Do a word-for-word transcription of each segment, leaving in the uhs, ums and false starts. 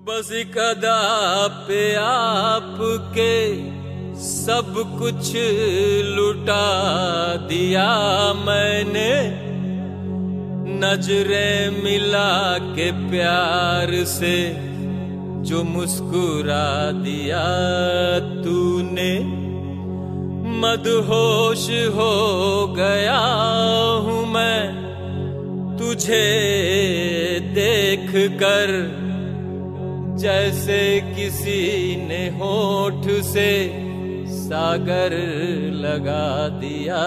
बस एक अदा पे आपके सब कुछ लुटा दिया मैंने, नजरें मिला के प्यार से जो मुस्कुरा दिया तूने। मदहोश हो गया हूँ मैं तुझे देख कर, जैसे किसी ने होठ से सागर लगा दिया।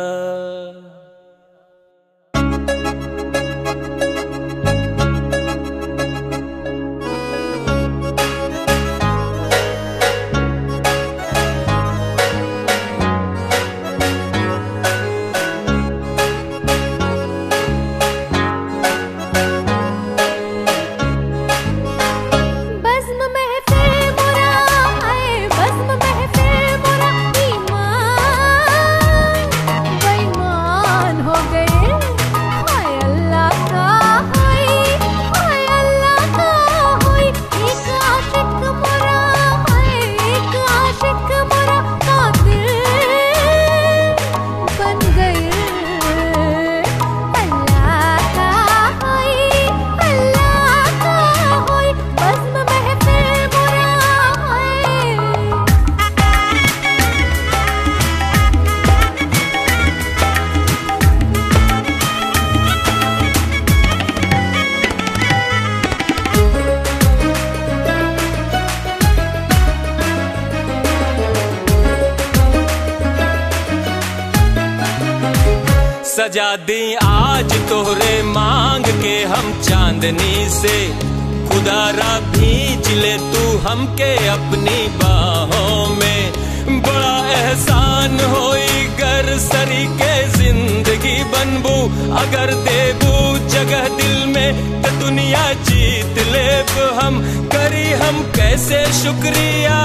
सजा दी आज तोहरे मांग के हम चांदनी से, खुदारा भींच ले तू हमके अपनी बाहों में। बड़ा एहसान होई गर सरी के जिंदगी बनबू, अगर देबू जगह दिल में तो दुनिया जीत लेब हम। करी हम कैसे शुक्रिया,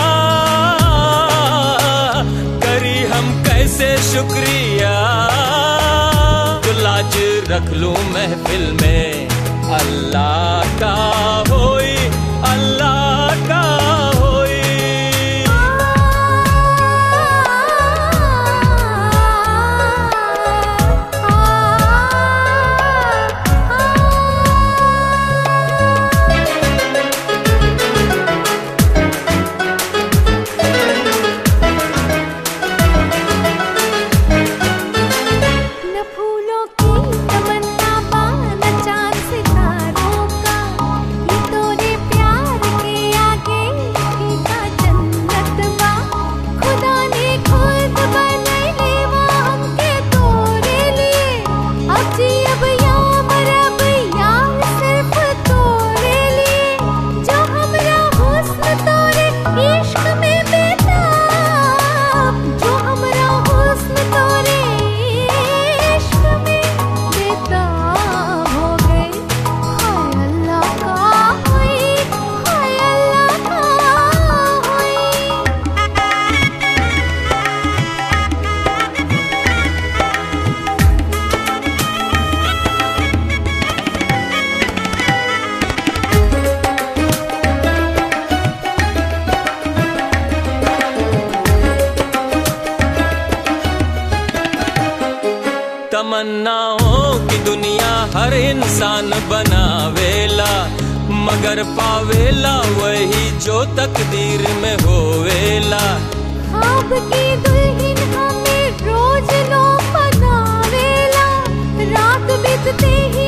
करी हम कैसे शुक्रिया। लाज रख लूं महफिल में, अल्लाह का होई अल्लाह का होई। तमन्नाओं की दुनिया हर इंसान बनावेला, मगर पावेला वही जो तकदीर में होवेला। ख्वाब की दुल्हन हमें रोज लोग बनावेला, रात बीतते ही